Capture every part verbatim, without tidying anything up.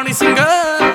कहानी सिंगर।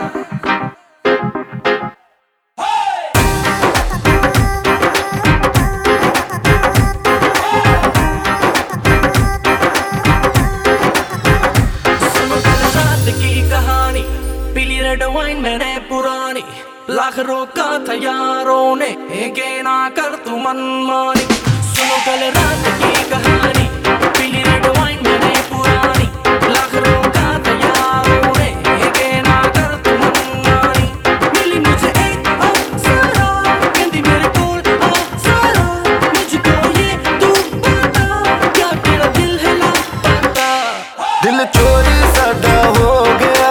पीली red wine मैंने पुरानी, लाख रोका था यारों ने, के ना कर तू मनमानी। सुनो कल रात की कहानी, पीली रेड वाइन मैंने पुरानी, लाख रोका था यारों ने, के ना कर तू मनमानी। मिली मुझे एक अप्सरा, कहती मेरे कोल आ सारा, मुझको ये तू बता, क्या तेरा दिल है लापता। दिल चोरी साडा हो गया,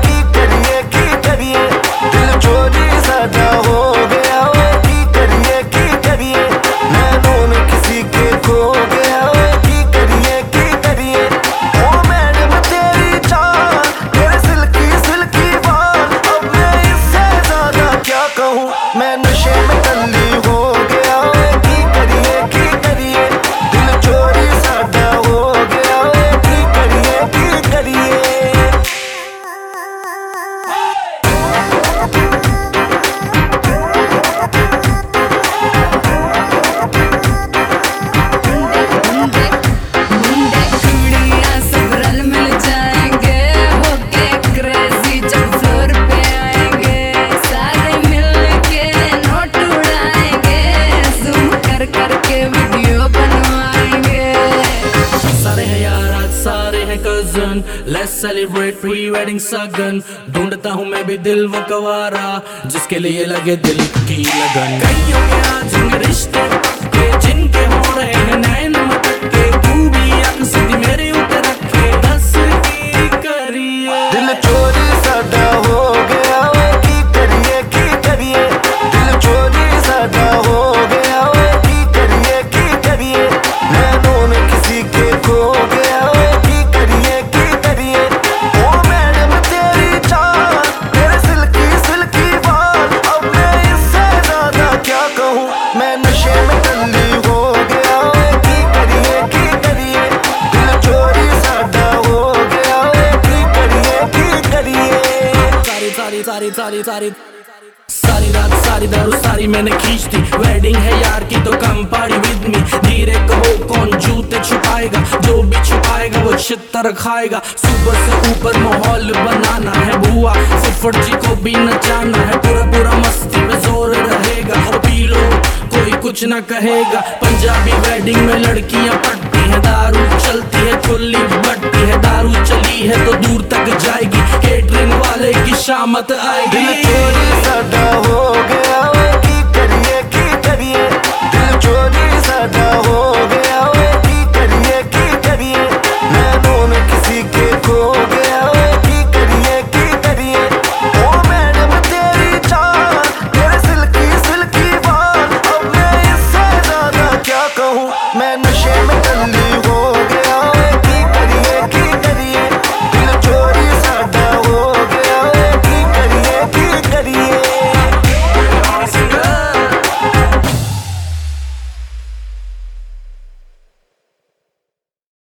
मैं नशे में टल्ली हो गया, की करिए की करिए, दिल चोरी साडा हो गया, की करिए की करिए। Let's celebrate pre-wedding सगन, ढूंढता हूँ मैं भी दिल वो कवारा, जिसके लिए लगे दिल की लगन। कईयों के आज रिश्ते पक्के, जिनके हो रहे हैं नैन मटके, तू भी अक सीधी मेरे ऊपर रखे, दस की करिए। दिल चोरी साडा हो गया, की करिए की करिए, दिल चोरी साडा हो गया, की करिए की करिए, नैनों में किसी के खो गया, मैं नशे में टल्ली हो गया, की करिए की करिए, दिल चोरी साडा हो गया, की करिए की करिए। सारी सारी सारी सारी सारी सारी रात सारी दारू सारी मैंने खींच दी, वेडिंग है यार की तो कम पार्टी विद मी। धीरे कहो कौन जूते छुपाएगा, जो भी छुपाएगा वो छितर खाएगा। सुबह से ऊपर माहौल बनाना है बुआ, फुफड़ जी को भी नचाना है, पूरा पूरा मस्ती में जोर रहेगा। और पी लो कोई कुछ ना कहेगा, पंजाबी वेडिंग में लड़कियां पटती हैं, दारू चलती है खुली बटती है, दारू चली है तो दूर तक जाएगी, केटरिंग वाले की शामत आएगी। दिल चोरी साडा हो गया।